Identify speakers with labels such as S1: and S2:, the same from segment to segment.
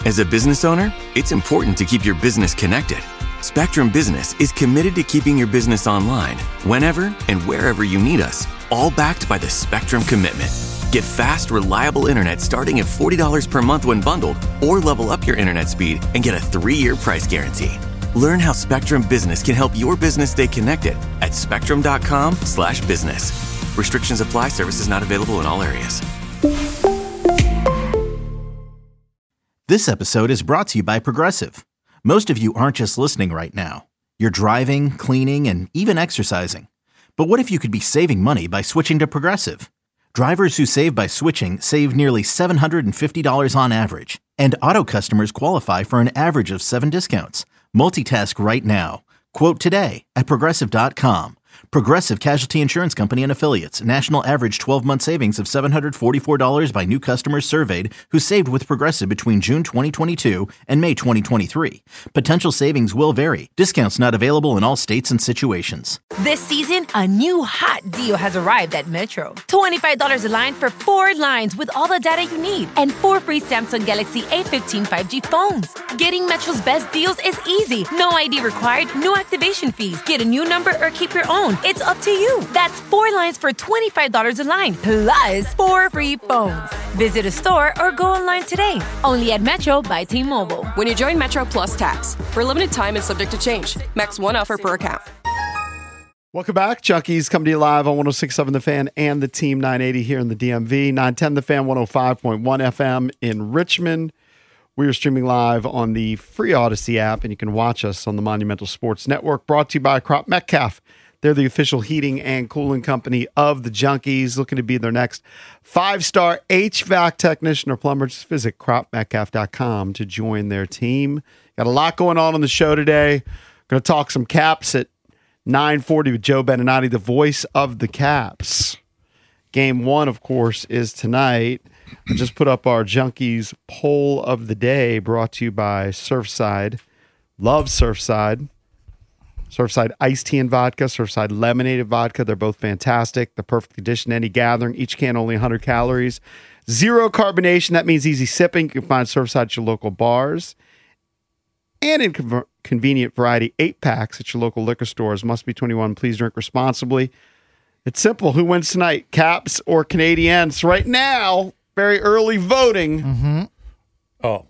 S1: As a business owner, it's important to keep your business connected. Spectrum Business is committed to keeping your business online whenever and wherever you need us, all backed by the Spectrum Commitment. Get fast, reliable internet starting at $40 per month when bundled, or level up your internet speed and get a 3-year price guarantee. Learn how Spectrum Business can help your business stay connected at spectrum.com/business. Restrictions apply. Services not available in all areas.
S2: This episode is brought to you by Progressive. Most of you aren't just listening right now. You're driving, cleaning, and even exercising. But what if you could be saving money by switching to Progressive? Drivers who save by switching save nearly $750 on average. And auto customers qualify for an average of 7 discounts. Multitask right now. Quote today at Progressive.com. Progressive Casualty Insurance Company and Affiliates. National average 12-month savings of $744 by new customers surveyed who saved with Progressive between June 2022 and May 2023. Potential savings will vary. Discounts not available in all states and situations.
S3: This season, a new hot deal has arrived at Metro. $25 a line for 4 lines with all the data you need and 4 free Samsung Galaxy A15 5G phones. Getting Metro's best deals is easy. No ID required, no activation fees. Get a new number or keep your own. It's up to you. That's 4 lines for $25 a line, plus 4 free phones. Visit a store or go online today. Only at Metro by T-Mobile.
S4: When you join Metro Plus Tax, for a limited time and subject to change. Max 1 offer per account.
S5: Welcome back. Junkies coming to you live on 106.7 The Fan and the Team 980 here in the DMV. 910 The Fan, 105.1 FM in Richmond. We are streaming live on the free Odyssey app, and you can watch us on the Monumental Sports Network, brought to you by Crop Metcalf. They're the official heating and cooling company of the Junkies, looking to be their next 5-star HVAC technician or plumber. Just visit cropmetcalf.com to join their team. Got a lot going on the show today. Going to talk some Caps at 9:40 with Joe Beninati, the voice of the Caps. Game 1, of course, is tonight. I just put up our Junkies poll of the day, brought to you by Surfside. Love Surfside. Surfside iced tea and vodka, Surfside lemonade and vodka. They're both fantastic. The perfect addition to any gathering. Each can only 100 calories. 0 carbonation. That means easy sipping. You can find Surfside at your local bars. And in convenient variety 8-packs at your local liquor stores. Must be 21. Please drink responsibly. It's simple. Who wins tonight? Caps or Canadiens? Right now, very early voting.
S6: Mm-hmm. Oh,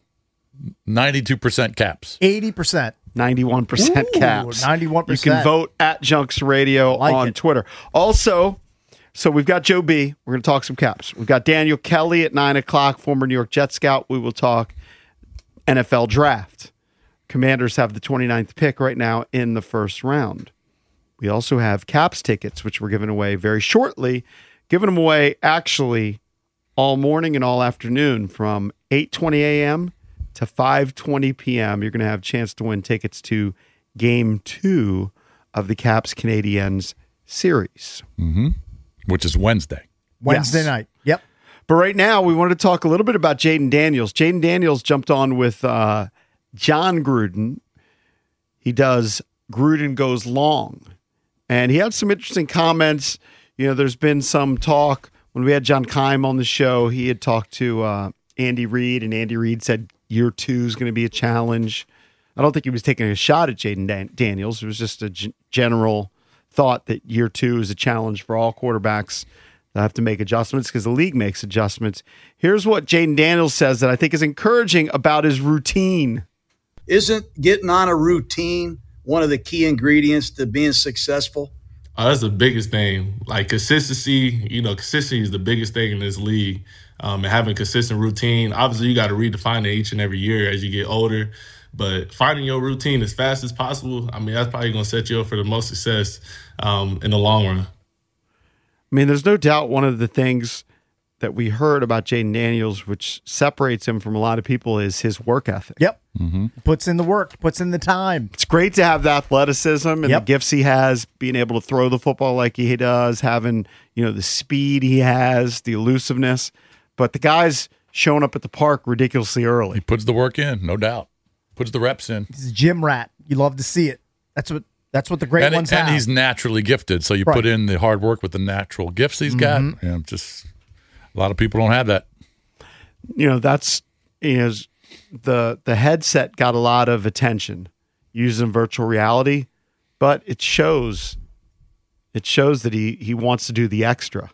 S6: 92% Caps.
S7: 80%.
S5: 91% Caps.
S7: 91%.
S5: You can vote at Junks Radio on Twitter. Also, so we've got Joe B. We're going to talk some Caps. We've got Daniel Kelly at 9 o'clock, former New York Jet scout. We will talk NFL draft. Commanders have the 29th pick right now in the first round. We also have Caps tickets, which we're giving away very shortly. Giving them away actually all morning and all afternoon from 8:20 a.m. to 5:20 p.m. You're going to have a chance to win tickets to Game 2 of the Caps Canadiens series.
S6: Mm-hmm. Which is Wednesday.
S7: Wednesday night. Yep.
S5: But right now, we wanted to talk a little bit about Jayden Daniels. Jayden Daniels jumped on with John Gruden. He does Gruden Goes Long. And he had some interesting comments. You know, there's been some talk. When we had John Keim on the show, he had talked to Andy Reid, and Andy Reid said year 2 is going to be a challenge. I don't think he was taking a shot at Jayden Daniels. It was just a general thought that year 2 is a challenge for all quarterbacks that have to make adjustments because the league makes adjustments. Here's what Jayden Daniels says that I think is encouraging about his routine.
S8: Isn't getting on a routine one of the key ingredients to being successful?
S9: That's the biggest thing. Like consistency, consistency is the biggest thing in this league. And having consistent routine, obviously you got to redefine it each and every year as you get older. But finding your routine as fast as possible, that's probably going to set you up for the most success in the long run.
S5: There's no doubt one of the things that we heard about Jayden Daniels, which separates him from a lot of people, is his work ethic.
S7: Yep.
S6: Mm-hmm.
S7: Puts in the work, puts in the time.
S5: It's great to have the athleticism and the gifts he has, being able to throw the football like he does, having, the speed he has, the elusiveness. But the guy's showing up at the park ridiculously early.
S6: He puts the work in, no doubt. Puts the reps in.
S7: He's a gym rat. You love to see it. That's what the great ones have.
S6: And he's naturally gifted, so you put in the hard work with the natural gifts he's got. Just a lot of people don't have that.
S5: That's the headset got a lot of attention using virtual reality, but it shows that he wants to do the extra.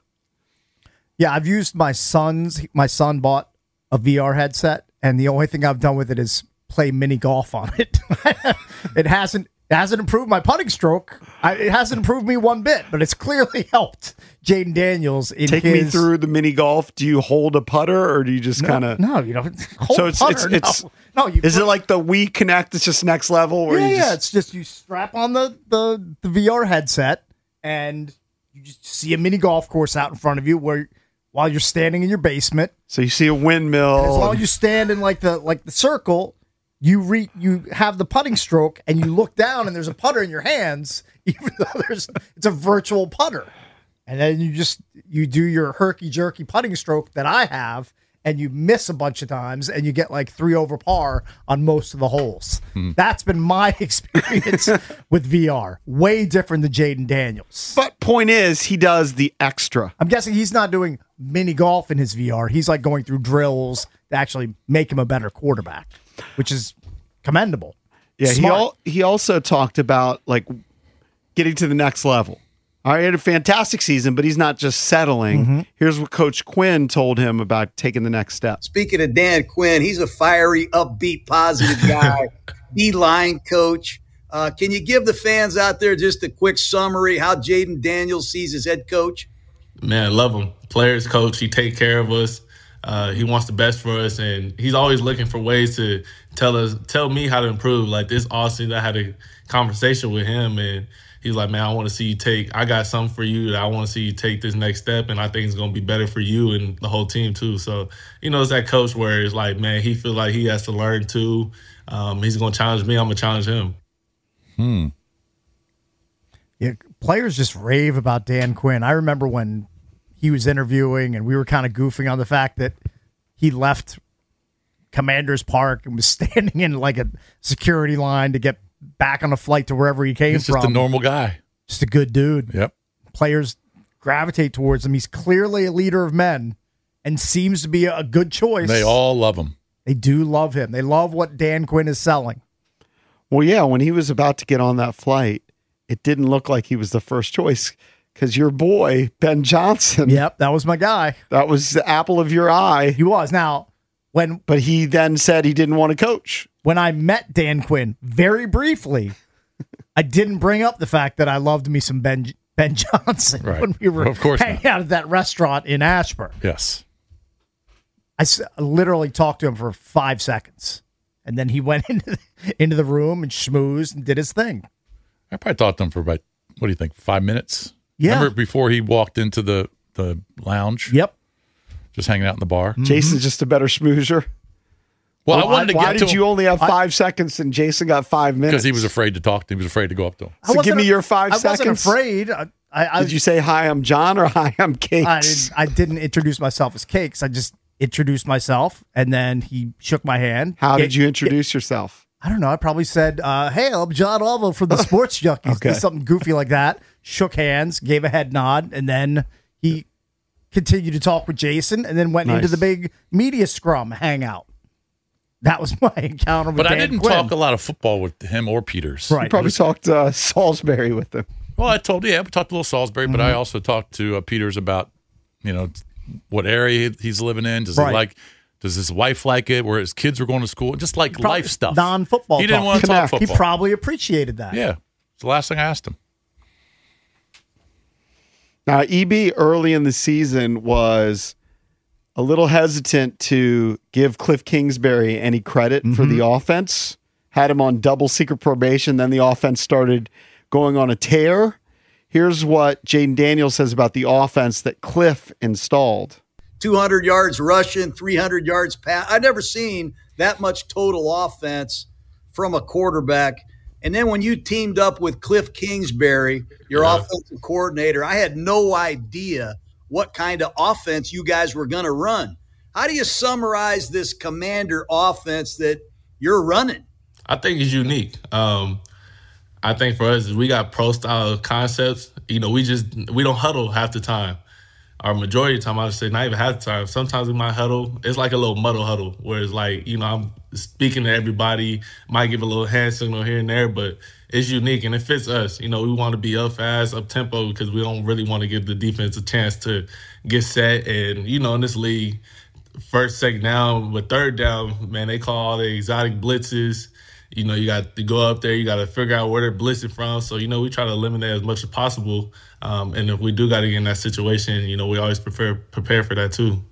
S7: Yeah, I've used my son bought a VR headset, and the only thing I've done with it is play mini golf on it. It hasn't improved my putting stroke. It hasn't improved me one bit, but it's clearly helped Jayden Daniels.
S5: Take me through the mini golf. Do you hold a putter, or do you just kind of?
S7: No, you don't hold a putter.
S5: Is it like the Wii Connect? It's just next level. Where
S7: it's just you strap on the VR headset, and you just see a mini golf course out in front of you while you're standing in your basement.
S5: So you see a windmill.
S7: And as long as you stand in like the circle, you have the putting stroke, and you look down, and there's a putter in your hands, even though it's a virtual putter. And then you do your herky-jerky putting stroke that I have, and you miss a bunch of times, and you get like 3 over par on most of the holes. That's been my experience with VR. Way different than Jayden Daniels.
S5: But point is, he does the extra.
S7: I'm guessing he's not doing mini golf in his VR. He's like going through drills to actually make him a better quarterback, which is commendable.
S5: Yeah, he also talked about like getting to the next level. All right, he had a fantastic season, but he's not just settling. Here's what Coach Quinn told him about taking the next step.
S8: Speaking of Dan Quinn, he's a fiery, upbeat, positive guy, D-line coach. Can you give the fans out there just a quick summary how Jayden Daniels sees his head coach?
S9: Man, I love him. Players coach, he take care of us. He wants the best for us, and he's always looking for ways to tell me how to improve. Like this offseason, I had a conversation with him, and he's like, man, I want to see you I got something for you that I want to see you take this next step, and I think it's going to be better for you and the whole team too. So, it's that coach where it's like, man, he feels like he has to learn too. He's going to challenge me. I'm going to challenge him.
S7: Yeah, players just rave about Dan Quinn. I remember when he was interviewing, and we were kind of goofing on the fact that he left Commanders Park and was standing in like a security line to get back on a flight to wherever he came from.
S6: He's just a normal guy.
S7: Just a good dude.
S6: Yep.
S7: Players gravitate towards him. He's clearly a leader of men and seems to be a good choice.
S6: They all love him.
S7: They do love him. They love what Dan Quinn is selling.
S5: Well, yeah, when he was about to get on that flight, it didn't look like he was the first choice because your boy, Ben Johnson.
S7: Yep, that was my guy.
S5: That was the apple of your eye.
S7: He was. Now,
S5: but he then said he didn't want to coach.
S7: When I met Dan Quinn very briefly, I didn't bring up the fact that I loved me some Ben Johnson when we were hanging out at that restaurant in Ashburn.
S6: Yes.
S7: I literally talked to him for 5 seconds, and then he went into the room and schmoozed and did his thing.
S6: I probably talked to him for about, what do you think, 5 minutes?
S7: Yeah.
S6: Remember before he walked into the lounge?
S7: Yep.
S6: Just hanging out in the bar?
S5: Jason's just a better schmoozer.
S6: Well, why
S5: did you only have 5 seconds and Jason got 5 minutes?
S6: Because he was afraid to talk to him. He was afraid to go up to him.
S5: So give me your 5 seconds.
S7: I wasn't afraid.
S5: Did you say, hi, I'm John, or hi, I'm Cakes?
S7: I didn't introduce myself as Cakes. I just introduced myself, and then he shook my hand.
S5: How did you introduce yourself?
S7: I don't know. I probably said, hey, I'm John Alvo from the Sports Junkies.
S5: Okay.
S7: Something goofy like that. Shook hands, gave a head nod, and then he continued to talk with Jason, and then went into the big media scrum hangout. That was my encounter with Dan Quinn.
S6: But I didn't talk a lot of football with him or Peters.
S5: Right. You probably talked Salisbury with him.
S6: Well, we talked a little Salisbury, but I also talked to Peters about, what area he's living in. Does his wife like it? Where his kids were going to school? Just like life stuff.
S7: Non-football
S6: He didn't want to talk football.
S7: He probably appreciated that.
S6: Yeah. It's the last thing I asked him.
S5: Now, EB early in the season was a little hesitant to give Cliff Kingsbury any credit for the offense. Had him on double secret probation. Then the offense started going on a tear. Here's what Jayden Daniels says about the offense that Cliff installed.
S8: 200 yards rushing, 300 yards pass. I've never seen that much total offense from a quarterback. And then when you teamed up with Cliff Kingsbury, your offensive coordinator, I had no idea what kind of offense you guys were going to run. How do you summarize this Commander offense that you're running?
S9: I think it's unique. I think for us, we got pro-style concepts. We don't huddle half the time. Our majority of the time, I would say not even half the time. Sometimes we might huddle. It's like a little muddle huddle where it's like, I'm speaking to everybody, might give a little hand signal here and there, but it's unique and it fits us. We want to be up fast, up tempo, because we don't really want to give the defense a chance to get set. And, in this league, first, second down, but third down, man, they call all the exotic blitzes. You got to go up there. You got to figure out where they're blitzing from. So, we try to eliminate as much as possible. And if we do got to get in that situation, we always prepare for that too.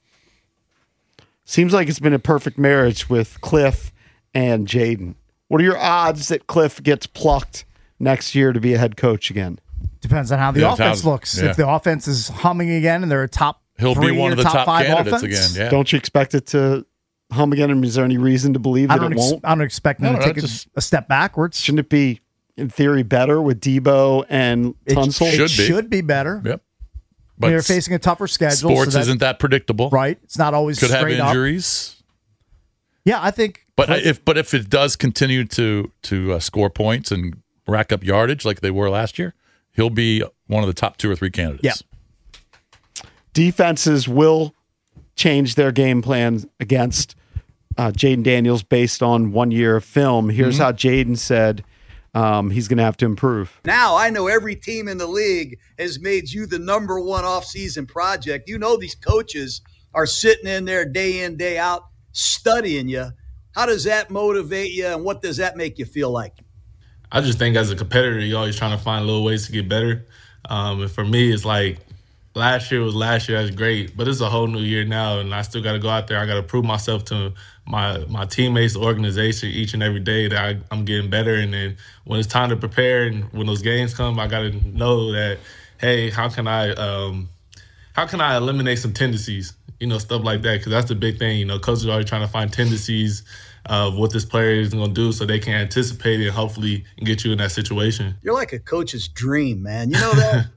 S5: Seems like it's been a perfect marriage with Cliff and Jayden. What are your odds that Cliff gets plucked next year to be a head coach again?
S7: Depends on how the offense looks. Yeah. If the offense is humming again and they're a top
S6: He'll
S7: three
S6: be one of the top
S7: 5
S6: candidates
S7: offense,
S6: again. Yeah.
S5: Don't you expect it to hum again? And is there any reason to believe that it won't?
S7: I don't expect them to take a step backwards.
S5: Shouldn't it be, in theory, better with Debo and Tunsil?
S7: It should be better.
S6: Yep. But
S7: they're facing a tougher schedule.
S6: Sports isn't that predictable.
S7: Right. It's not always
S6: could
S7: straight
S6: have injuries.
S7: Up. Yeah, I think.
S6: But if it does continue to score points and rack up yardage like they were last year, he'll be one of the top 2 or 3 candidates.
S7: Yeah.
S5: Defenses will change their game plan against Jayden Daniels based on 1 year of film. Here's how Jayden said he's going to have to improve.
S8: Now I know every team in the league has made you the number one offseason project. These coaches are sitting in there day in, day out, studying you. How does that motivate you, and what does that make you feel like?
S9: I just think as a competitor, you're always trying to find little ways to get better. And for me, it's like last year was last year. That's great, but it's a whole new year now, and I still got to go out there. I got to prove myself to my teammates, the organization, each and every day that I'm getting better. And then when it's time to prepare and when those games come, I got to know that, hey, how can I eliminate some tendencies, stuff like that, because that's the big thing. Coaches are always trying to find tendencies of what this player is going to do so they can anticipate it and hopefully get you in that situation.
S8: You're like a coach's dream, man. You know that?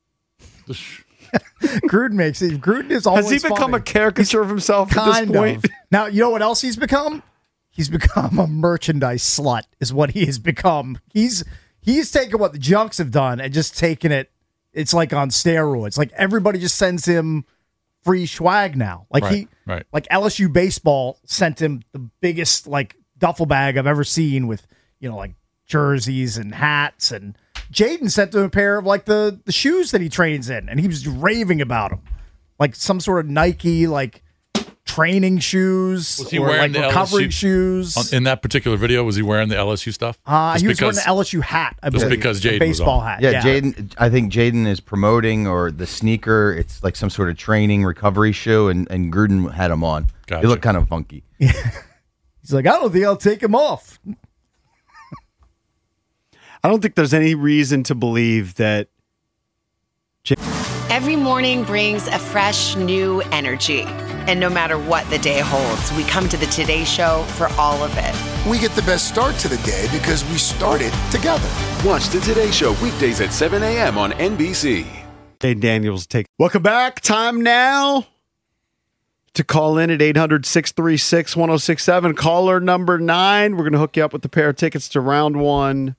S7: Gruden makes it. Gruden is always
S5: Has he become a caricature of himself at this point?
S7: Now, you know what else he's become? He's become a merchandise slut, is what he has become. He's taken what the Junks have done and just taken it. It's like on steroids. Like everybody just sends him free swag now. Like like LSU baseball sent him the biggest like duffel bag I've ever seen with, like jerseys and hats, and Jayden sent him a pair of like the shoes that he trains in, and he was raving about them. Like some sort of Nike like training shoes.
S6: Was he wearing the
S7: recovery
S6: LSU
S7: shoes?
S6: In that particular video, was he wearing the LSU stuff?
S7: He was wearing the LSU hat.
S6: Just because Jayden
S7: baseball
S6: was on.
S7: hat.
S10: Yeah, Jayden. I think Jayden is promoting, or the sneaker. It's like some sort of training recovery shoe, and Gruden had him on.
S6: Gotcha.
S10: He looked kind of funky.
S7: He's like, I don't think I'll take him off.
S5: I don't think there's any reason to believe that.
S11: Every morning brings a fresh, new energy. And no matter what the day holds, we come to the Today Show for all of it.
S12: We get the best start to the day because we started together.
S13: Watch the Today Show weekdays at 7 a.m. on NBC.
S5: Jayden Daniels take. Welcome back. Time now to call in at 800-636-1067. Caller number 9. We're going to hook you up with a pair of tickets to round 1.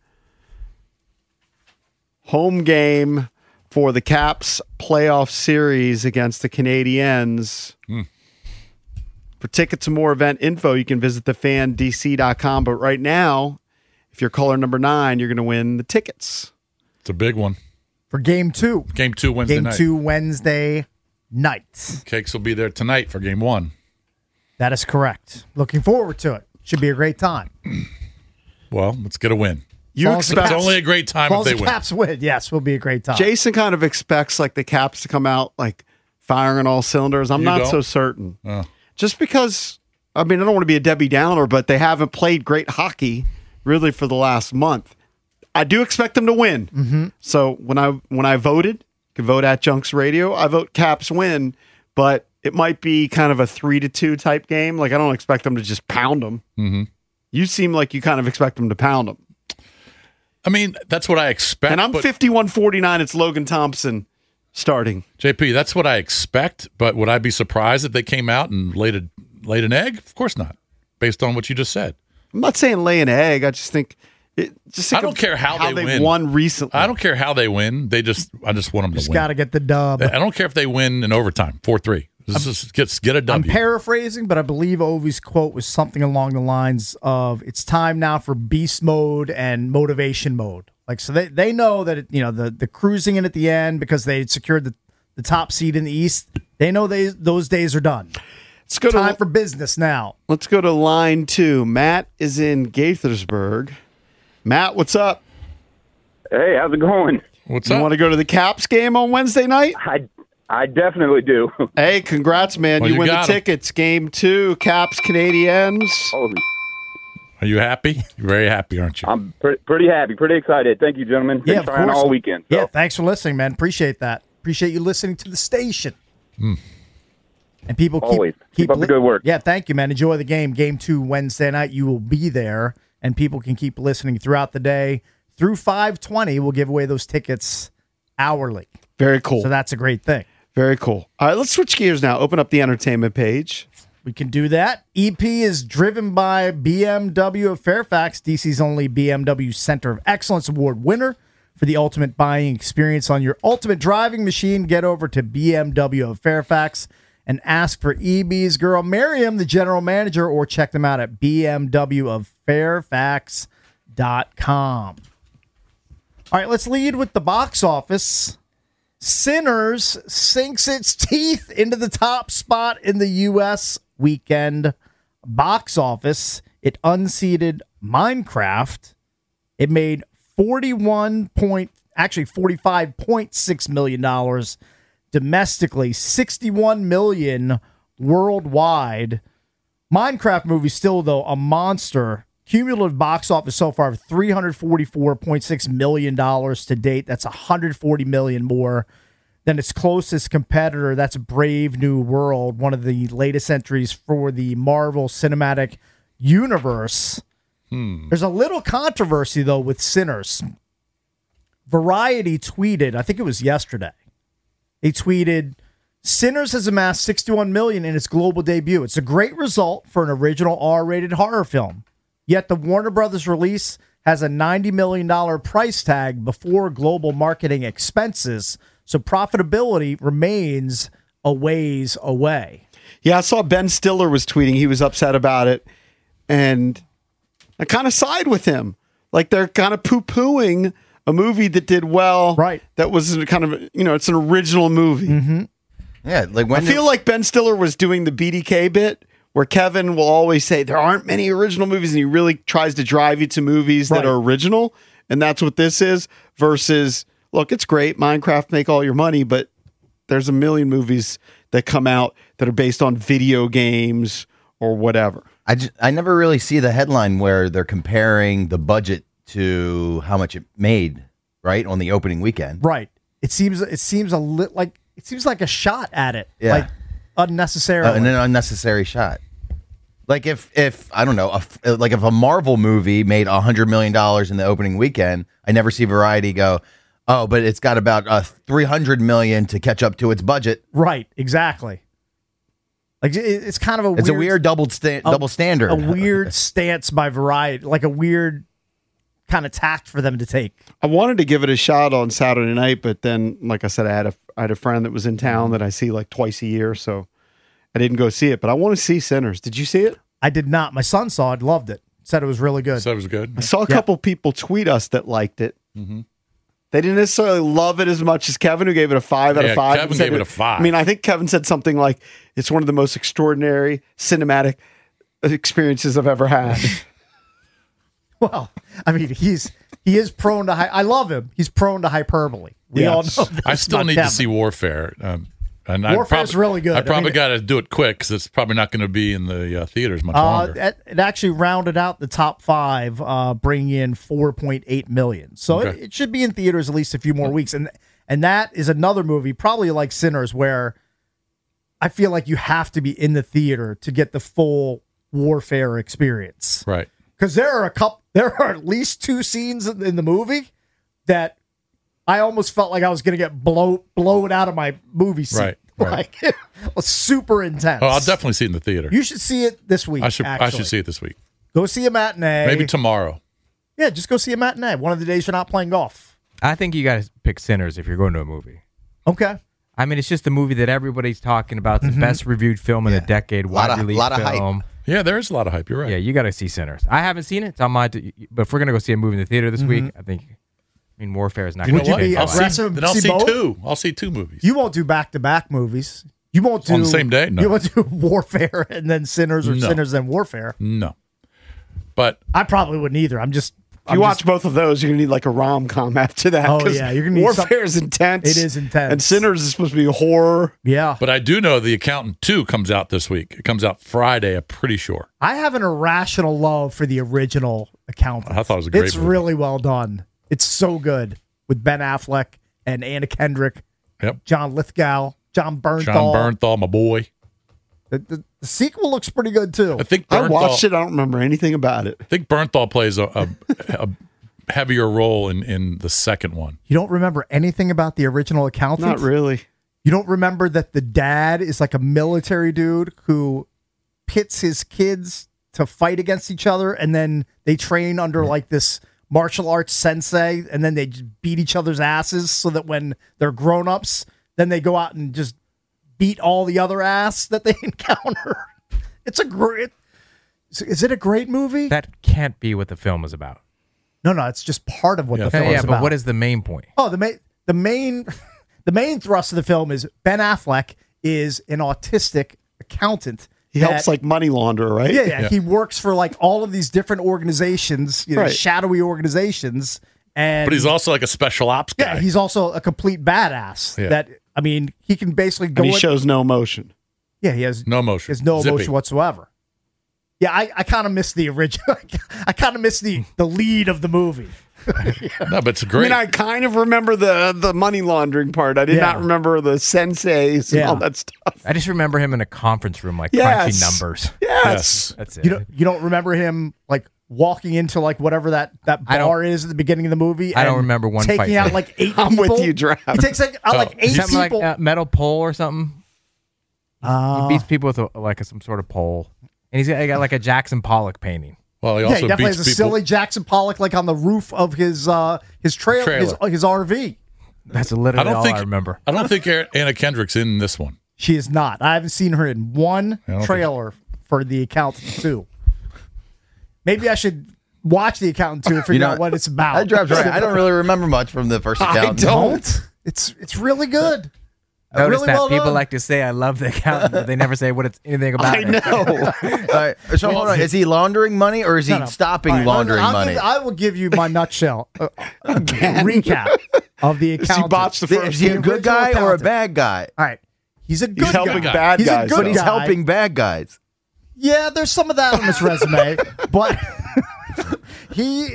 S5: Home game for the Caps playoff series against the Canadiens. For tickets and more event info, you can visit thefandc.com. But right now, if you're caller number 9, you're going to win the tickets.
S6: It's a big one.
S7: For game 2.
S6: Game 2 Wednesday night.
S7: Game 2 Wednesday night.
S6: Cakes will be there tonight for game 1.
S7: That is correct. Looking forward to it. Should be a great time.
S6: Well, let's get a win.
S5: It's
S6: only a great time if they win.
S7: Caps win, yes, will be a great time.
S5: Jason kind of expects like the Caps to come out like firing on all cylinders. I'm not so certain. Just because, I don't want to be a Debbie Downer, but they haven't played great hockey really for the last month. I do expect them to win.
S7: Mm-hmm.
S5: So when I voted, you can vote at Junks Radio, I vote Caps win, but it might be kind of a 3-2 type game. Like I don't expect them to just pound them.
S6: Mm-hmm.
S5: You seem like you kind of expect them to pound them.
S6: That's what I expect.
S5: And I'm 51-49. It's Logan Thompson starting.
S6: JP, that's what I expect. But would I be surprised if they came out and laid an egg? Of course not, based on what you just said.
S5: I'm not saying lay an egg. I just think.
S6: I don't care how they win.
S5: Won recently.
S6: I don't care how they win. I just want them to win.
S7: Just got to get the dub.
S6: I don't care if they win in overtime, 4-3. Get a W.
S7: I'm paraphrasing, but I believe Ovi's quote was something along the lines of, "It's time now for beast mode and motivation mode." Like, so they know that the cruising in at the end because they secured the top seed in the East. They know those days are done.
S5: Let's go
S7: time for business now.
S5: Let's go to line 2. Matt is in Gaithersburg. Matt, what's up?
S14: Hey, how's it going?
S6: What's
S5: up? You want to go to the Caps game on Wednesday night?
S14: I definitely do.
S5: Hey, congrats, man.
S6: Well,
S5: you win the
S6: got 'em.
S5: tickets. Game 2, Caps Canadiens.
S6: Are you happy? You're very happy, aren't you?
S14: I'm pretty happy, pretty excited. Thank you, gentlemen. Been trying all weekend. So.
S7: Yeah, thanks for listening, man. Appreciate that. Appreciate you listening to the station. And people keep
S14: up the good work.
S7: Yeah, thank you, man. Enjoy the game. Game 2 Wednesday night. You will be there, and people can keep listening throughout the day. Through 5:20, we'll give away those tickets hourly.
S5: Very cool.
S7: So that's a great thing.
S5: Very cool. All right, let's switch gears now. Open up the entertainment page.
S7: We can do that. EP is driven by BMW of Fairfax, DC's only BMW Center of Excellence Award winner. For the ultimate buying experience on your ultimate driving machine, get over to BMW of Fairfax and ask for EB's girl Miriam, the general manager, or check them out at bmwoffairfax.com. All right, let's lead with the box office. Sinners sinks its teeth into the top spot in the U.S. weekend box office. It unseated Minecraft. It made $45.6 million domestically, $61 million worldwide. Minecraft movie still, though, a monster. Cumulative box office so far of $344.6 million to date. That's $140 million more than its closest competitor. That's Brave New World, one of the latest entries for the Marvel Cinematic Universe. There's a little controversy, though, with Sinners. Variety tweeted, I think it was yesterday, they tweeted, Sinners has amassed $61 million in its global debut. It's a great result for an original R-rated horror film. Yet the Warner Brothers release has a $90 million price tag before global marketing expenses, so profitability remains a ways away.
S5: Yeah, I saw Ben Stiller was tweeting. He was upset about it, and I kind of side with him. Like, they're kind of poo-pooing a movie that did well.
S7: Right.
S5: That was kind of, it's an original movie.
S7: Mm-hmm.
S10: Yeah, like when
S5: I feel like Ben Stiller was doing the BDK bit, where Kevin will always say there aren't many original movies, and he really tries to drive you to movies that are original, and that's what this is, versus, look, it's great, Minecraft, make all your money, but there's a million movies that come out that are based on video games or whatever.
S10: I never really see the headline where they're comparing the budget to how much it made, right, on the opening weekend.
S7: Right. It seems like a shot at it, like unnecessarily,
S10: an unnecessary shot. Like if I don't know, if a Marvel movie made $100 million in the opening weekend, I never see Variety go, oh, but it's got about $300 million to catch up to its budget.
S7: Right, exactly. Like it's kind of
S10: a weird double standard,
S7: a weird stance by Variety, like a weird kind of tact for them to take.
S5: I wanted to give it a shot on Saturday night, but then, like I said, I had a friend that was in town that I see like twice a year, so I didn't go see it. But I want to see Sinners. Did you see it?
S7: I did not. My son saw it, loved it, said it was really good.
S6: Said it was good.
S5: I saw a couple people tweet us that liked it.
S6: Mm-hmm.
S5: They didn't necessarily love it as much as Kevin, who gave it a 5 out of 5.
S6: Kevin gave it a 5.
S5: I mean, I think Kevin said something like, it's one of the most extraordinary cinematic experiences I've ever had.
S7: Well, I mean, he is prone to I love him. He's prone to hyperbole. We all know this.
S6: I still need to see Warfare. And
S7: Warfare's really good.
S6: I probably got to do it quick because it's probably not going to be in the theaters much longer.
S7: It actually rounded out the top 5, bringing in $4.8 million. So it should be in theaters at least a few more weeks. And that is another movie, probably like Sinners, where I feel like you have to be in the theater to get the full Warfare experience.
S6: Right.
S7: Because there are at least 2 scenes in the movie that I almost felt like I was going to get blown out of my movie seat.
S6: Right.
S7: Like, it was super intense.
S6: Oh, I'll definitely see it in the theater.
S7: You should see it this week.
S6: I should see it this week.
S7: Go see a matinee.
S6: Maybe tomorrow.
S7: Yeah, just go see a matinee. One of the days you're not playing golf.
S15: I think you got to pick Sinners if you're going to a movie.
S7: Okay.
S15: I mean, it's just a movie that everybody's talking about. It's the best reviewed film in a decade. Wide release film.
S6: Yeah, there is a lot of hype. You're right.
S15: Yeah, you got to see Sinners. I haven't seen it. It's on my. But if we're gonna go see a movie in the theater this week, I think. I mean, Warfare is not.
S7: Would you be
S6: I'll
S7: aggressive?
S6: see, then I'll see
S7: both?
S6: two. I'll see two movies.
S7: You won't do back-to-back movies. You won't do
S6: on the same day. No.
S7: You won't do Warfare and then Sinners, or Sinners and Warfare.
S6: No, but
S7: I probably wouldn't either.
S5: If you watch both of those, you're gonna need like a rom-com after that.
S7: Oh yeah, you're gonna need
S5: Warfare is intense.
S7: It is intense,
S5: and Sinners is supposed to be horror.
S7: Yeah,
S6: but I do know The Accountant 2 comes out this week. It comes out Friday. I'm pretty sure.
S7: I have an irrational love for the original Accountant.
S6: I thought it was a great
S7: It's
S6: movie.
S7: really well done. It's so good with Ben Affleck and Anna Kendrick.
S6: Yep.
S7: John Lithgow, John Bernthal.
S6: John Bernthal, my boy.
S7: The sequel looks pretty good too.
S6: I think
S5: I watched it. I don't remember anything about it.
S6: I think Bernthal plays a heavier role in the second one.
S7: You don't remember anything about the original Accountant?
S5: Not really.
S7: You don't remember that the dad is like a military dude who pits his kids to fight against each other, and then they train under like this martial arts sensei, and then they just beat each other's asses so that when they're grown-ups, then they go out and just beat all the other ass that they encounter. It's a great... Is it a great movie?
S15: That can't be what the film is about.
S7: No, it's just part of what the film is about.
S15: But what is the main point?
S7: Oh, the main thrust of the film is Ben Affleck is an autistic accountant.
S5: He helps like money launderer, right?
S7: Yeah. He works for like all of these different organizations,
S5: Right.
S7: shadowy organizations, and
S6: But he's also like a special ops guy.
S7: yeah, he's also a complete badass.
S6: Yeah.
S7: That I mean, he can basically go.
S5: And he
S7: in-
S5: shows no emotion.
S7: Yeah, he has
S6: no emotion.
S7: He has no
S6: Zippy.
S7: emotion whatsoever. Yeah, I kind of miss the original. I kind of miss the lead of the movie.
S6: No, but it's
S5: I
S6: great.
S5: mean, I kind of remember the money laundering part. I did not remember the senseis and all that stuff.
S15: I just remember him in a conference room, like
S5: Yes.
S15: crunching numbers.
S5: Yes.
S15: That's it.
S7: You don't remember him like walking into like whatever that bar is at the beginning of the movie?
S15: I don't
S7: and
S15: remember one
S7: taking
S15: fight
S7: out
S15: scene.
S7: like 8
S5: I'm
S7: people.
S5: with you, Draft.
S7: He takes out like 8
S15: something
S7: people.
S15: like metal pole or something. He beats people with some sort of pole, and he got like a Jackson Pollock painting.
S6: Well, he
S7: Yeah, he definitely has a silly Jackson Pollock like on the roof of his trailer. His RV.
S15: That's literally all I remember.
S6: I don't think Anna Kendrick's in this one.
S7: She is not. I haven't seen her in one
S6: I don't
S7: trailer for The Accountant 2. Maybe I should watch The Accountant 2 and figure out what it's about.
S10: That drives right. I don't really remember much from the first account.
S7: It's really good.
S15: Notice
S7: Really
S15: that
S7: well
S15: people
S7: done.
S15: like to say I love The Accountant, but they never say what it's anything about.
S5: I know.
S10: All right, so hold on. Is he laundering money or is he
S7: No.
S10: stopping
S7: All right,
S10: laundering money?
S7: I will give you my nutshell recap of The Accountant.
S5: botched the first
S10: Is he a
S7: The
S10: good
S7: original
S10: guy or a
S7: Accountant.
S10: bad guy?
S7: All right. He's a good
S5: helping
S7: guy.
S5: bad
S7: He's
S5: guys,
S7: a good
S10: But he's
S7: guy.
S10: helping bad guys.
S7: Yeah, there's some of that on his resume, but he.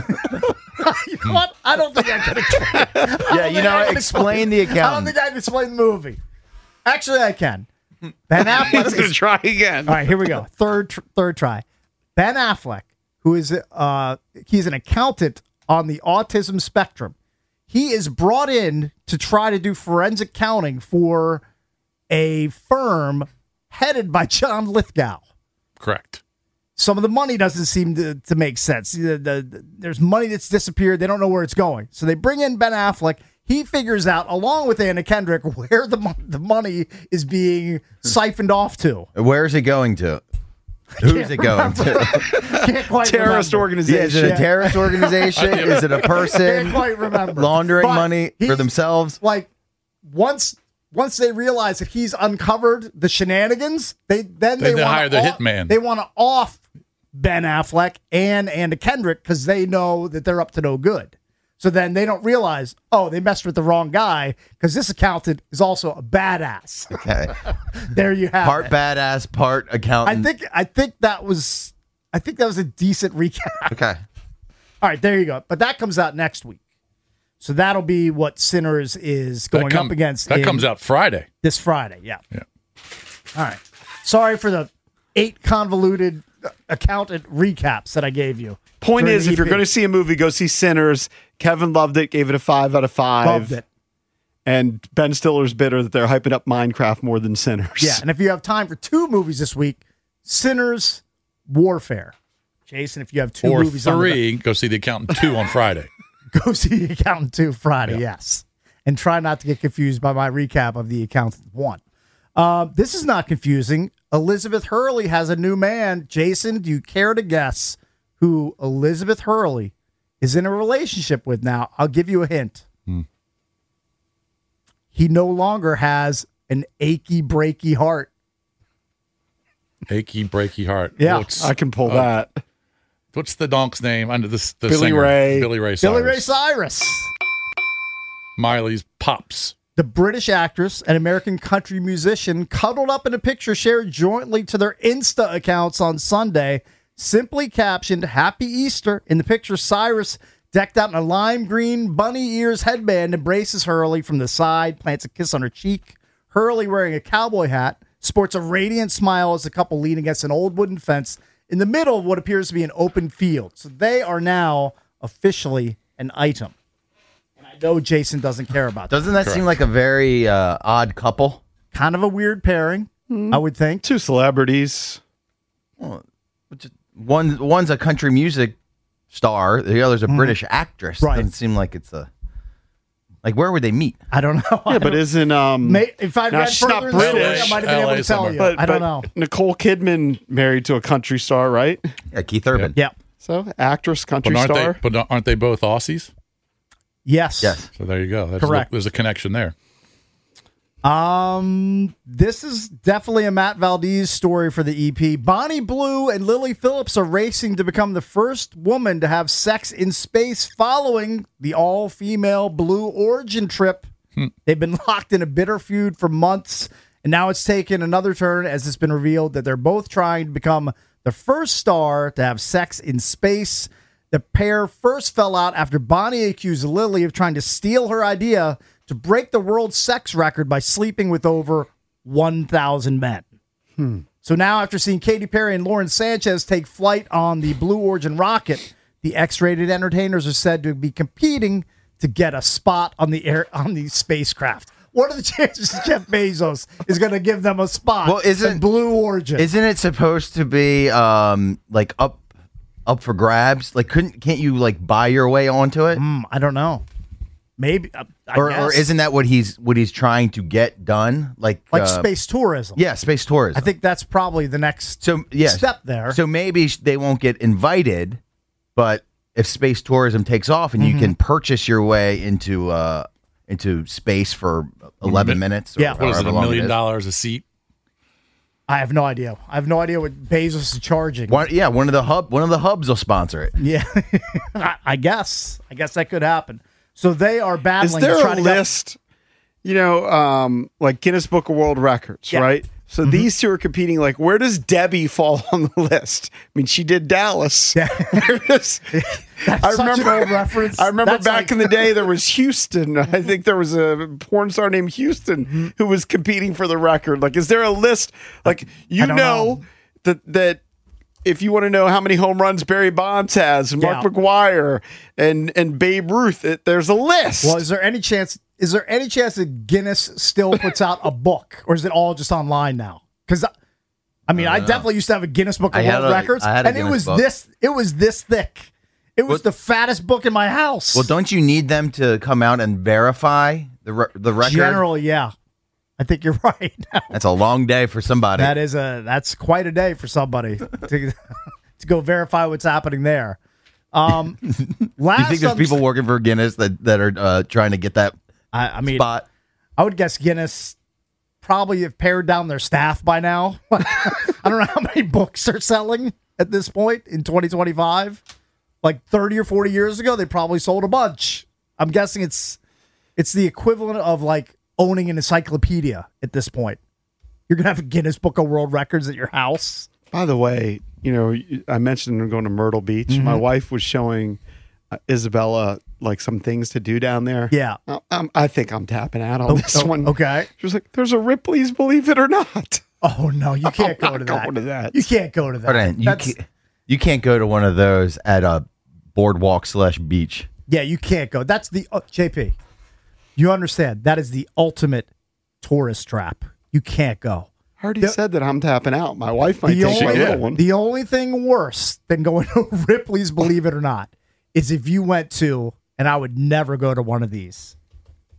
S7: You know what? I don't think I can explain.
S10: Yeah, you know, explain The
S7: I don't
S10: Accountant.
S7: think I can explain the movie. Actually, I can. Ben Affleck.
S5: He's going to try again.
S7: All right, here we go. Third try. Ben Affleck, who is he's an accountant on the autism spectrum. He is brought in to try to do forensic counting for a firm headed by John Lithgow.
S6: Correct.
S7: Some of the money doesn't seem to make sense. There's money that's disappeared. They don't know where it's going. So they bring in Ben Affleck. He figures out, along with Anna Kendrick, where the money is being siphoned off to.
S10: Where's it going to? Who's it going to?
S7: Can't quite
S5: Terrorist
S7: remember.
S5: organization.
S10: Yeah, is it a terrorist organization? Is it a person
S7: Can't quite remember.
S10: laundering
S7: But
S10: money for themselves?
S7: Like, once they realize that he's uncovered the shenanigans, they wanna
S6: hire the hitman.
S7: They want to off Ben Affleck and Anna Kendrick because they know that they're up to no good. So then they don't realize, they messed with the wrong guy because this accountant is also a badass.
S10: Okay.
S7: There you have
S10: Part
S7: it.
S10: badass, part accountant.
S7: I think that was a decent recap.
S10: Okay.
S7: All right, there you go. But that comes out next week. So that'll be what Sinners is going up against.
S6: That comes out Friday.
S7: This Friday, yeah. All right. Sorry for the 8 convoluted accountant recaps that I gave you.
S5: Point
S7: during
S5: is, if you're
S7: EP.
S5: going to see a movie, go see Sinners. Kevin loved it, gave it a 5 out of 5.
S7: Loved it.
S5: And Ben Stiller's bitter that they're hyping up Minecraft more than Sinners.
S7: Yeah, and if you have time for 2 movies this week, Sinners, Warfare. Jason, if you have 2
S6: Or
S7: movies on
S6: 3, go see The Accountant 2 on Friday.
S7: go see The Accountant 2 Friday, yes. and try not to get confused by my recap of the Accountant 1. This is not confusing. Elizabeth Hurley has a new man. Jason, do you care to guess who Elizabeth Hurley is in a relationship with now? I'll give you a hint. He no longer has an achy, breaky heart.
S6: Achy, breaky heart.
S7: Yeah,
S5: I can pull that.
S6: What's the donk's name under this? The
S5: Billy
S6: singer?
S5: Ray.
S6: Billy Ray Cyrus.
S7: Billy Ray Cyrus.
S6: Miley's Pops.
S7: The British actress and American country musician cuddled up in a picture shared jointly to their Insta accounts on Sunday, simply captioned Happy Easter. In the picture, Cyrus, decked out in a lime green bunny ears headband, embraces Hurley from the side, plants a kiss on her cheek. Hurley, wearing a cowboy hat, sports a radiant smile as the couple lean against an old wooden fence in the middle of what appears to be an open field. So they are now officially an item. And I know Jason doesn't care about that.
S10: Doesn't that seem like a very odd couple?
S7: Kind of a weird pairing, I would think.
S5: Two celebrities.
S10: Well, one's a country music star. The other's a British actress.
S7: Right.
S10: Doesn't seem like it's a... Like, where would they meet?
S7: I don't know.
S5: Yeah, but isn't
S7: if I'd read
S5: she's not
S7: further in the story,
S5: British.
S7: I might have been able to tell you. I don't know.
S5: Nicole Kidman married to a country star, right?
S10: Yeah, Keith Urban.
S7: Yeah.
S5: So actress, country
S6: But
S5: star.
S6: aren't they both Aussies?
S7: Yes.
S10: Yes.
S6: So there you go.
S7: Correct.
S6: There's a connection there.
S7: This is definitely a Matt Valdez story for the EP. Bonnie Blue and Lily Phillips are racing to become the first woman to have sex in space following the all-female Blue Origin trip. They've been locked in a bitter feud for months, and now it's taken another turn as it's been revealed that they're both trying to become the first star to have sex in space. The pair first fell out after Bonnie accused Lily of trying to steal her idea to break the world sex record by sleeping with over 1,000 men. So now, after seeing Katy Perry and Lauren Sanchez take flight on the Blue Origin rocket, the X-rated entertainers are said to be competing to get a spot on the spacecraft. What are the chances Jeff Bezos is going to give them a spot?
S10: Well,
S7: in Blue Origin?
S10: Isn't it supposed to be like up for grabs? Like, can't you like buy your way onto it?
S7: I don't know. Maybe,
S10: or isn't that what he's trying to get done? Like
S7: space tourism.
S10: Yeah, space tourism.
S7: I think that's probably the next step there.
S10: So maybe they won't get invited, but if space tourism takes off and you can purchase your way into space for 11 minutes, or
S6: what is it, $1 million a seat?
S7: I have no idea. I have no idea what Bezos is charging.
S10: One of the hubs will sponsor it.
S7: Yeah, I guess that could happen. So they are battling.
S5: Is there
S7: to try
S5: a
S7: to
S5: list? Like Guinness Book of World Records, right? So these two are competing. Like, where does Debbie fall on the list? I mean, she did Dallas.
S7: Yeah.
S5: I remember back in the day there was Houston. I think there was a porn star named Houston who was competing for the record. Like, is there a list? Like, know that if you want to know how many home runs Barry Bonds has, and Mark McGwire, and Babe Ruth, there's a list.
S7: Well, is there any chance that Guinness still puts out a book, or is it all just online now? Because I definitely used to have a Guinness Book of World Records, and it was this thick. It was the fattest book in my house.
S10: Well, don't you need them to come out and verify the record?
S7: Generally, yeah. I think you're right.
S10: That's a long day for somebody.
S7: That's quite a day for somebody to go verify what's happening there.
S10: Do you think there's people working for Guinness that are trying to get that spot?
S7: I would guess Guinness probably have pared down their staff by now. I don't know how many books they're selling at this point in 2025. Like 30 or 40 years ago, they probably sold a bunch. I'm guessing it's the equivalent of like owning an encyclopedia at this point. You're going to have a Guinness Book of World Records at your house.
S5: By the way, I mentioned going to Myrtle Beach. My wife was showing Isabella like some things to do down there.
S7: Yeah.
S5: I think I'm tapping out on this one.
S7: Okay.
S5: She was like, there's a Ripley's Believe It or Not.
S7: Oh, no, you can't go to that.
S5: Going to that.
S7: You can't go to that.
S10: You can't go to one of those at a boardwalk/beach.
S7: Yeah, you can't go. That's the JP. You understand? That is the ultimate tourist trap. You can't go.
S5: I already said that I'm tapping out. My wife might take a little one.
S7: The only thing worse than going to Ripley's Believe It or Not is if you went to, and I would never go to one of these,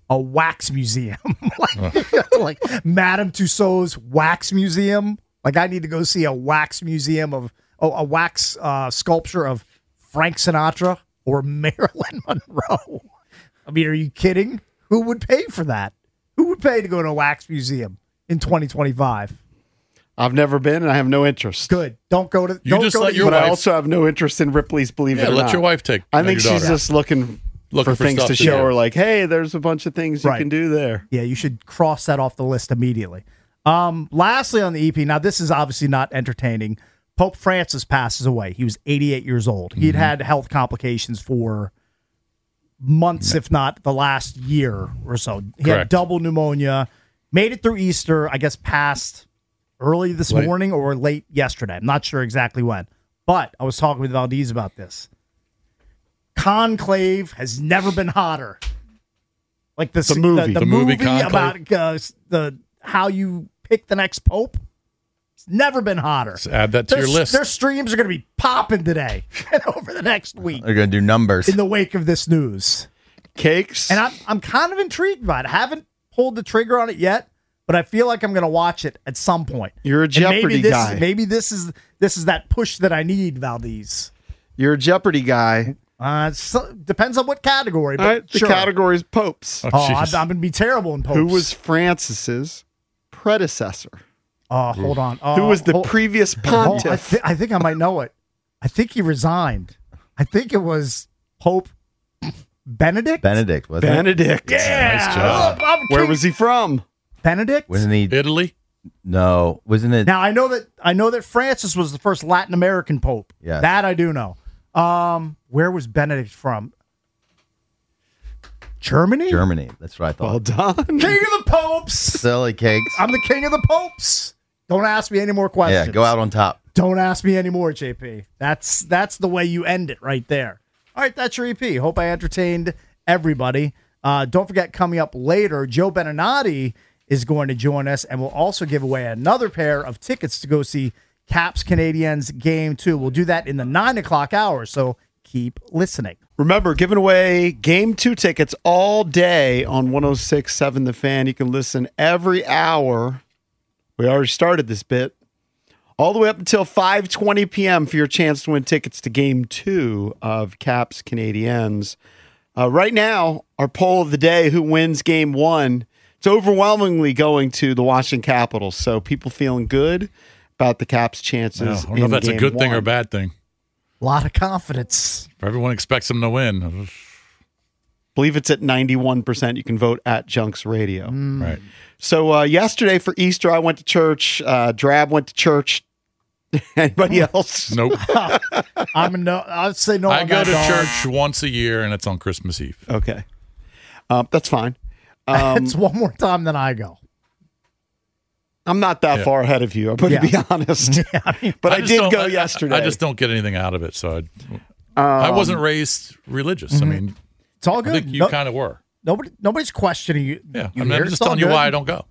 S7: a wax museum, like Madame Tussauds wax museum. Like I need to go see a wax museum of a wax sculpture of Frank Sinatra or Marilyn Monroe. I mean, are you kidding? Who would pay for that? Who would pay to go to a wax museum in 2025?
S5: I've never been, and I have no interest.
S7: Good. Don't go to.
S6: You just let your
S5: But
S6: wife.
S5: I also have no interest in Ripley's Believe It or
S6: let
S5: Not.
S6: your wife take.
S5: I think
S6: your
S5: she's
S6: daughter.
S5: just looking for things
S6: stuff
S5: to
S6: to
S5: show
S6: do.
S5: her, like, hey, there's a bunch of things you
S7: Right.
S5: can do there.
S7: Yeah, you should cross that off the list immediately. Lastly, on the EP, now this is obviously not entertaining. Pope Francis passes away. He was 88 years old. He'd had health complications for months, if not the last year or so. He had
S6: Correct.
S7: double pneumonia, made it through Easter, I guess passed early this morning or late yesterday. I'm not sure exactly when. But I was talking with Valdez about this. Conclave has never been hotter. Like the
S5: movie.
S7: the
S6: The movie
S7: movie
S6: Conclave?
S7: about how you pick the next pope. It's never been hotter.
S6: Let's add that to your list.
S7: Their streams are going to be popping today and over the next week
S10: They're going to do numbers.
S7: in the wake of this news.
S5: Cakes.
S7: And I'm kind of intrigued by it. I haven't pulled the trigger on it yet, but I feel like I'm going to watch it at some point.
S5: You're a
S7: And
S5: Jeopardy guy.
S7: Maybe this is that push that I need, Valdez.
S5: You're a Jeopardy guy.
S7: Depends on what category. But
S5: All right, the
S7: sure.
S5: category is popes.
S7: I'm
S6: jeez.
S7: going to be terrible in popes.
S5: Who was Francis's predecessor?
S7: Hold on.
S5: Who was the previous pontiff?
S7: I think I might know it. I think he resigned. I think it was Pope Benedict.
S10: Benedict, wasn't it?
S5: Benedict.
S7: Yeah.
S6: Nice job.
S5: Where was he from?
S7: Benedict?
S10: Wasn't he?
S6: Italy.
S10: No, wasn't it?
S7: Now I know that Francis was the first Latin American pope.
S10: Yes.
S7: That I do know. Where was Benedict from? Germany?
S10: Germany. That's what I thought.
S5: Well done.
S7: King of the popes.
S10: Silly cakes.
S7: I'm the king of the popes. Don't ask me any more questions.
S10: Yeah, go out on top.
S7: Don't ask me any more, JP. That's the way you end it right there. All right, that's your EP. Hope I entertained everybody. Don't forget, coming up later, Joe Beninati is going to join us, and we'll also give away another pair of tickets to go see Caps Canadiens Game 2. We'll do that in the 9 o'clock hour, so keep listening.
S5: Remember, giving away Game 2 tickets all day on 106.7 The Fan. You can listen every hour. We already started this bit. All the way up until 5:20 p.m. for your chance to win tickets to Game 2 of Caps Canadiens. Right now, our poll of the day, who wins Game 1, it's overwhelmingly going to the Washington Capitals. So people feeling good about the Caps' chances.
S6: I don't know if that's a good thing or a bad thing.
S7: A lot of confidence.
S6: Everyone expects them to win.
S5: Believe it's at 91%. You can vote at Junks Radio.
S6: Right.
S5: So yesterday for Easter, I went to church. Drab went to church. Anybody else?
S6: Nope.
S7: I'd say no.
S6: I
S7: on
S6: go
S7: that,
S6: to
S7: dog.
S6: church once a year, and it's on Christmas Eve.
S5: Okay. That's fine.
S7: It's one more time than I go.
S5: I'm not that far ahead of you, I'm going to be honest. But I
S6: just
S5: did
S6: don't-
S5: go yesterday.
S6: I just don't get anything out of it. So I wasn't raised religious. I mean,
S7: It's all good.
S6: I think you kind of were.
S7: Nobody's questioning you.
S6: Yeah.
S7: you
S6: I mean,
S7: here.
S6: I'm just
S7: It's all
S6: telling you
S7: good.
S6: why I don't go.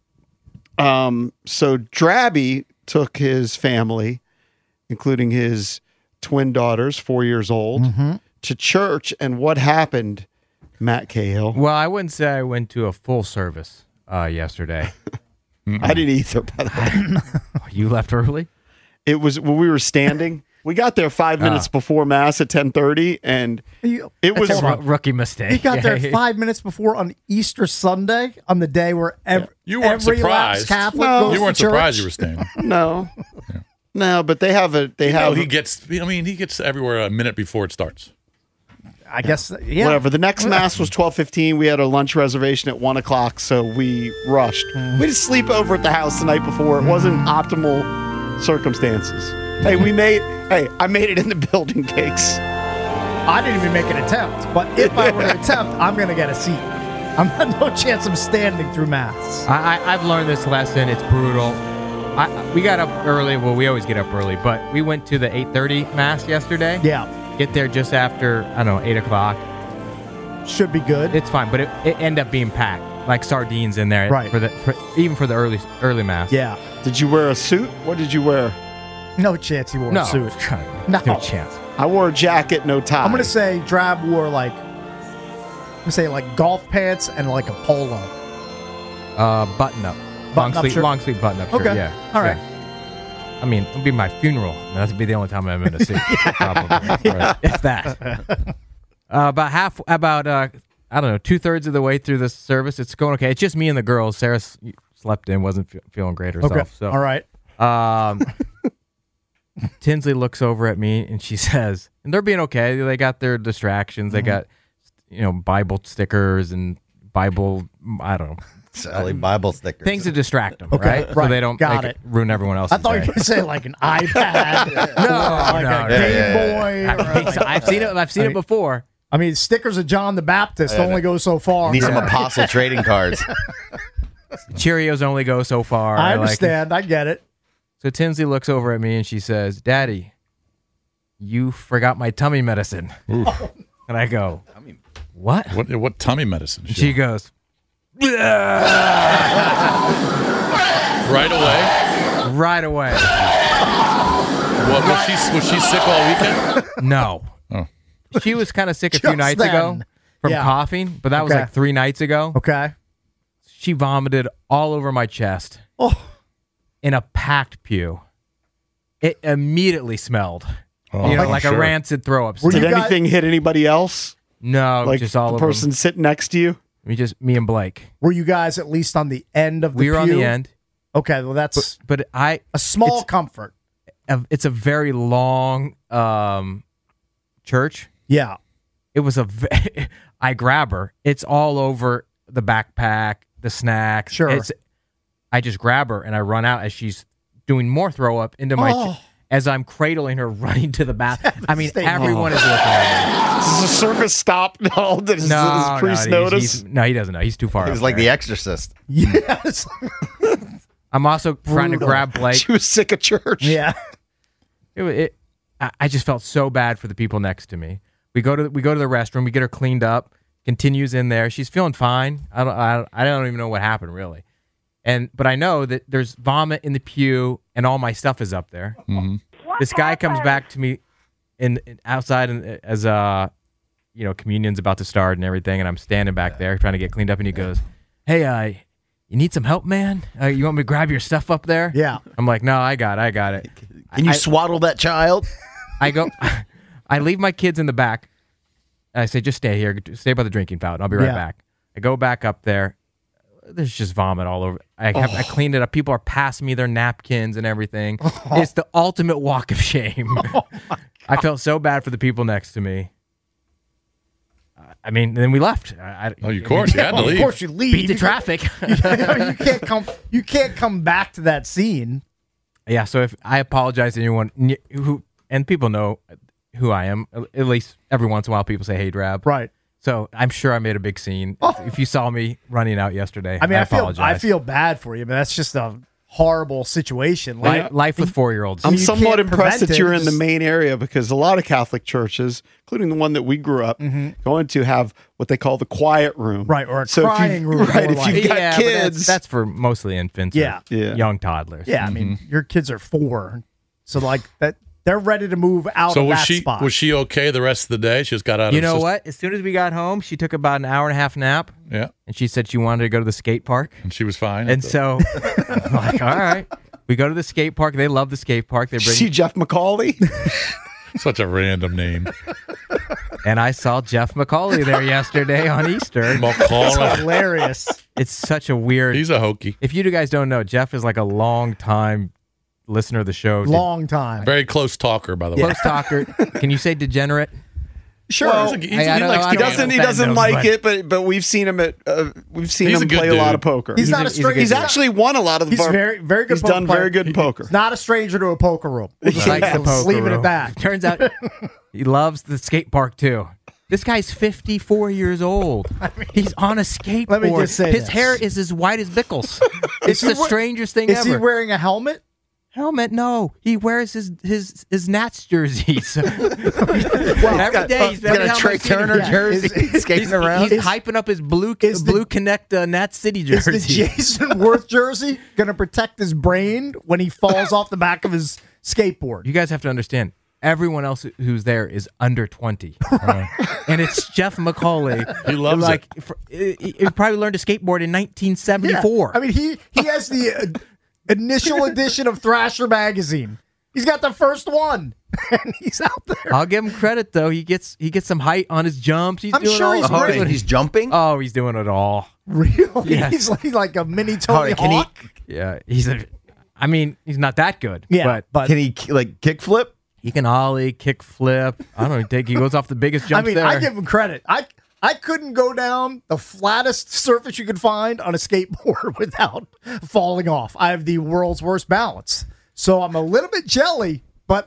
S5: So Drabby took his family, including his twin daughters, 4 years old, to church. And what happened, Matt Cahill?
S15: Well, I wouldn't say I went to a full service yesterday.
S5: I didn't either, by the way.
S15: You left early?
S5: It was when we were standing. We got there 5 minutes before Mass at 10:30, and it was
S15: That's a rookie mistake.
S7: He got there
S15: Yeah.
S7: 5 minutes before on Easter Sunday, on the day where
S6: You weren't
S7: every
S6: surprised.
S7: Catholic
S5: No.
S7: goes
S6: You weren't
S7: to church.
S6: surprised you were staying.
S5: no, no. But they have a
S6: He gets everywhere a minute before it starts.
S7: I guess, yeah.
S5: whatever. The next Mass was 12:15. We had a lunch reservation at 1 o'clock, so we rushed. We had to sleep over at the house the night before. It wasn't optimal circumstances. Hey, I made it in the building, Cakes.
S7: I didn't even make an attempt, but if I were to attempt, I'm going to get a seat. I'm no chance I'm standing through Mass.
S15: I've learned this lesson. It's brutal. We got up early. Well, we always get up early, but we went to the 8:30 Mass yesterday.
S7: Yeah.
S15: Get there just after, 8 o'clock.
S7: Should be good.
S15: It's fine, but it ended up being packed. Like sardines in there.
S7: Right.
S15: Even for the early Mass.
S7: Yeah.
S5: Did you wear a suit? What did you wear?
S7: No chance he wore
S15: No.
S7: a suit.
S15: No chance.
S5: I wore a jacket, no tie.
S7: I'm going to say Drab wore like I'm say like golf pants and like a polo.
S15: Button up.
S7: Shirt?
S15: Long sleeve button up shirt.
S7: Okay.
S15: Yeah.
S7: All right.
S15: Yeah. I mean, it'll be my funeral. That'll be the only time I'm in a suit, probably. Right. If that. About I don't know, 2/3 of the way through the service, it's going okay. It's just me and the girls. Sarah slept in, wasn't feeling great herself.
S7: Okay.
S15: So,
S7: all right.
S15: Tinsley looks over at me and she says, and they're being okay. They got their distractions. They got, Bible stickers and Bible, I don't know.
S10: Sally Bible stickers.
S15: Things to distract them,
S7: Okay,
S15: right?
S7: right.
S15: So they don't
S7: Got it.
S15: ruin everyone else's
S7: I thought you were
S15: day.
S7: going to say like an iPad.
S15: No,
S7: a Game Boy.
S15: I've seen it. I've seen it before.
S7: I mean, stickers of John the Baptist only go so far.
S10: Need some apostle trading cards.
S15: Cheerios only go so far.
S7: I understand. I get it.
S15: So Tinsley looks over at me and she says, "Daddy, you forgot my tummy medicine." And I go, "What?
S6: What tummy medicine?"
S15: She goes,
S6: right away.
S15: Right away.
S6: What was she sick all weekend?
S15: No.
S6: Oh.
S15: She was kind of sick a few nights ago from coughing, but that was like 3 nights ago.
S7: Okay.
S15: She vomited all over my chest.
S7: Oh.
S15: In a packed pew. It immediately smelled.
S5: Oh,
S15: like
S5: sure.
S15: a rancid throw up.
S5: Did anything hit anybody else?
S15: No,
S5: like
S15: just all
S5: the
S15: of them.
S5: person sitting next to you?
S15: Me and Blake.
S7: Were you guys at least on the end of the
S15: We were on
S7: pew?
S15: the end.
S7: Okay, well that's
S15: but
S7: a small comfort.
S15: It's a very long church.
S7: Yeah.
S15: It was I grab her. It's all over the backpack, the snacks.
S7: Sure.
S15: I just grab her and I run out as she's doing more throw up into my as I'm cradling her, running to the bath. I mean, everyone is looking at me.
S5: Does the service stop now? Does
S15: No,
S5: priest
S15: no,
S5: notice?
S15: no, he doesn't know. He's too far.
S10: It was
S15: up
S10: like
S15: there.
S10: The Exorcist.
S7: Yes.
S15: I'm also trying to grab Blake.
S5: She was sick of church.
S7: Yeah.
S15: I just felt so bad for the people next to me. We go to the restroom. We get her cleaned up. Continues in there. She's feeling fine. I don't even know what happened really. But I know that there's vomit in the pew and all my stuff is up there.
S6: Mm-hmm.
S15: This guy comes back to me outside as communion's about to start and everything, and I'm standing back there trying to get cleaned up, and he goes, "Hey, you need some help, man? You want me to grab your stuff up there?"
S7: Yeah.
S15: I'm like, "No, I got it."
S10: Can you swaddle that child?
S15: I leave my kids in the back. I say, "Just stay here. Stay by the drinking fountain. I'll be right back." I go back up there. There's just vomit all over. I cleaned it up. People are passing me their napkins and everything. It's the ultimate walk of shame. I felt so bad for the people next to me. I mean, then we left.
S6: Of course, you had to leave.
S7: Of course, you leave.
S15: Beat the traffic.
S7: You can't come back to that scene.
S15: Yeah. So if I apologize to anyone who, and people know who I am, at least every once in a while, people say, "Hey, Drab."
S7: Right.
S15: So I'm sure I made a big scene. If you saw me running out yesterday,
S7: I mean, I
S15: apologize.
S7: feel bad for you, but that's just a horrible situation.
S15: Life with 4-year-olds.
S5: I'm
S7: You
S5: somewhat
S7: can't
S5: impressed
S7: prevent
S5: that
S7: it,
S5: you're in the
S7: just-
S5: main area because a lot of Catholic churches, including the one that we grew up going to, have what they call the quiet room.
S7: Right, or a
S5: So if you-
S7: crying room.
S5: Right,
S7: more
S5: if
S7: like.
S5: you've got
S15: but
S5: kids.
S15: that's for mostly infants.
S7: Yeah.
S15: Or young toddlers.
S7: Yeah, I mean, your kids are 4, so like that, they're ready to move out
S6: So
S7: of
S6: was
S7: that
S6: she
S7: spot.
S6: was she okay the rest of the day? She just got out.
S15: You
S6: of
S15: know
S6: the
S15: what? As soon as we got home, she took about an hour and a half nap.
S6: Yeah,
S15: and she said she wanted to go to the skate park.
S6: and she was fine.
S15: And so, I'm like, all right, we go to the skate park. They love the skate park. They
S5: Did you
S15: bring.
S5: see Jeff McCauley?
S6: Such a random name.
S15: And I saw Jeff McCauley there yesterday on Easter.
S6: McCauley.
S7: Hilarious.
S15: It's such a weird.
S6: He's a hokey.
S15: If you guys don't know, Jeff is like a long time listener of the show.
S7: Long time.
S6: Very close talker, by the way.
S15: Close talker. Can you say degenerate?
S5: Sure.
S6: Well,
S5: he
S6: I don't know, I don't
S5: doesn't
S15: offend him,
S5: like
S15: but-
S5: it, but we've seen him
S6: He's a
S5: him
S6: good
S5: play a lot
S6: dude.
S5: of poker.
S7: He's not a stranger.
S5: He's actually won a lot of the
S7: He's
S5: poker.
S7: very, very good.
S5: He's
S7: poker
S5: done
S7: player.
S5: very good in poker.
S7: He's not a stranger to a poker room. We'll just
S15: Likes the poker
S7: leave it
S15: room.
S7: at that.
S15: Turns out he loves the skate park too. This guy's 54 years old. He's on a skateboard.
S7: Let me just say
S15: his
S7: this.
S15: hair is as white as Bickles. It's the strangest thing
S7: Is
S15: ever.
S7: he wearing a helmet?
S15: Helmet? No, he wears his Nats jerseys. Every day he's
S10: got a Trey Turner jersey skating around.
S15: He's hyping up his Blue Connect Nats City
S7: Is
S15: jersey.
S7: the Jason Worth jersey going to protect his brain when he falls off the back of his skateboard?
S15: You guys have to understand. Everyone else who's there is under 20. And it's Jeff McCauley.
S6: He loves
S15: it. He probably learned to skateboard in 1974.
S7: Yeah. I mean, he has the initial edition of Thrasher magazine. He's got the first one, and he's out there.
S15: I'll give him credit, though. He gets some height on his jumps.
S7: I'm sure he's great.
S10: He's jumping?
S15: Oh, he's doing it all.
S7: Really?
S15: Yes.
S7: He's like a mini Tony Hawk?
S15: Yeah, he's not that good.
S7: Yeah,
S15: but
S10: can he like kickflip?
S15: He can ollie, kick flip. I don't think he goes off the biggest jumps there.
S7: I give him credit. I couldn't go down the flattest surface you could find on a skateboard without falling off. I have the world's worst balance. So I'm a little bit jelly, but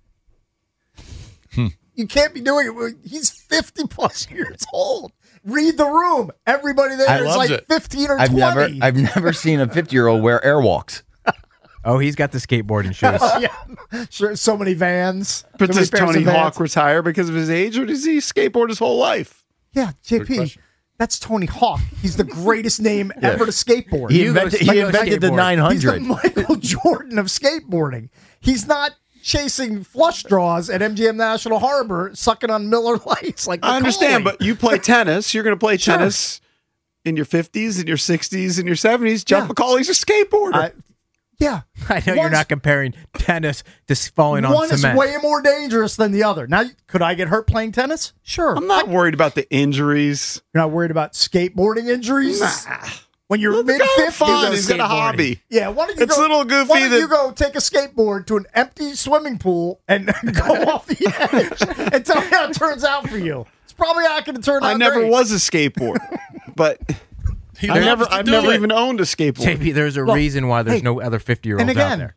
S7: you can't be doing it. He's 50 plus years old. Read the room. Everybody there is like 15 or 20.
S10: I've never seen a 50-year-old wear airwalks.
S15: Oh, he's got the skateboarding shoes.
S7: Yeah. Sure, so many Vans.
S5: But
S7: so
S5: does Tony Hawk retire because of his age, or does he skateboard his whole life?
S7: Yeah, JP, that's Tony Hawk. He's the greatest name ever to skateboard.
S10: He invented the 900.
S7: He's the Michael Jordan of skateboarding. He's not chasing flush draws at MGM National Harbor, sucking on Miller Lights. Like
S5: I understand, but you play tennis. You're going to play tennis in your 50s, in your 60s, in your 70s. Jeff McCauley's a skateboarder.
S7: Yeah.
S15: I know you're not comparing tennis to falling on cement.
S7: One is way more dangerous than the other. Now, could I get hurt playing tennis? Sure.
S5: I'm not worried about the injuries.
S7: You're not worried about skateboarding injuries?
S5: Nah.
S7: When you're mid-50s.
S5: He's got a hobby.
S7: Yeah, why don't you
S5: it's a little goofy.
S7: Why don't you go take a skateboard to an empty swimming pool and go off the edge and tell me how it turns out for you? It's probably not going to turn out
S5: I never
S7: great.
S5: was a skateboarder, but I've never even owned a skateboard.
S15: JP, there's a reason why there's no other 50-year-olds out there.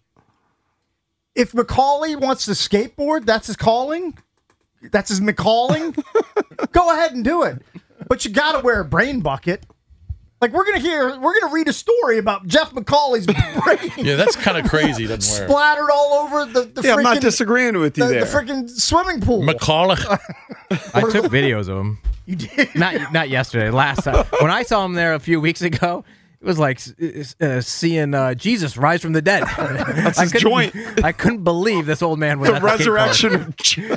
S7: If McCauley wants to skateboard, that's his calling. That's his McCalling. Go ahead and do it. But you got to wear a brain bucket. Like we're gonna read a story about Jeff McCauley's brain.
S6: Yeah, that's kind of crazy. Doesn't wear
S7: splattered all over the
S5: yeah, I'm not disagreeing with you there.
S7: The freaking swimming pool.
S6: McCauley.
S15: I took videos of him.
S7: You did?
S15: Not yesterday. Last time when I saw him there a few weeks ago, it was like seeing Jesus rise from the dead.
S5: That's his joint.
S15: I couldn't believe this old man was
S5: the resurrection of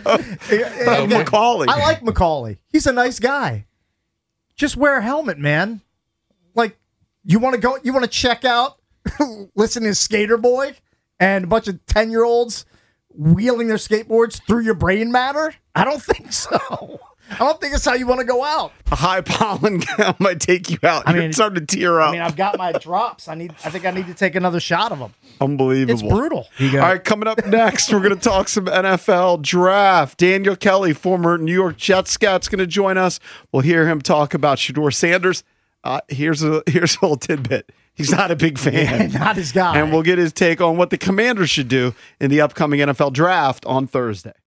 S5: McCauley.
S7: I like McCauley. He's a nice guy. Just wear a helmet, man. Like, you want to check out, listen to Skater Boy and a bunch of 10-year-olds wheeling their skateboards through your brain matter? I don't think so. I don't think it's how you want to go out.
S5: A high pollen count might take you out. You're starting to tear up.
S7: I mean, I've got my drops. I think I need to take another shot of them.
S5: Unbelievable.
S7: It's brutal.
S5: All right, coming up next, we're going to talk some NFL draft. Daniel Kelly, former New York Jets scout, is going to join us. We'll hear him talk about Shedeur Sanders. Here's a little tidbit. He's not a big fan.
S7: Yeah, not his guy.
S5: And we'll get his take on what the Commanders should do in the upcoming NFL draft on Thursday.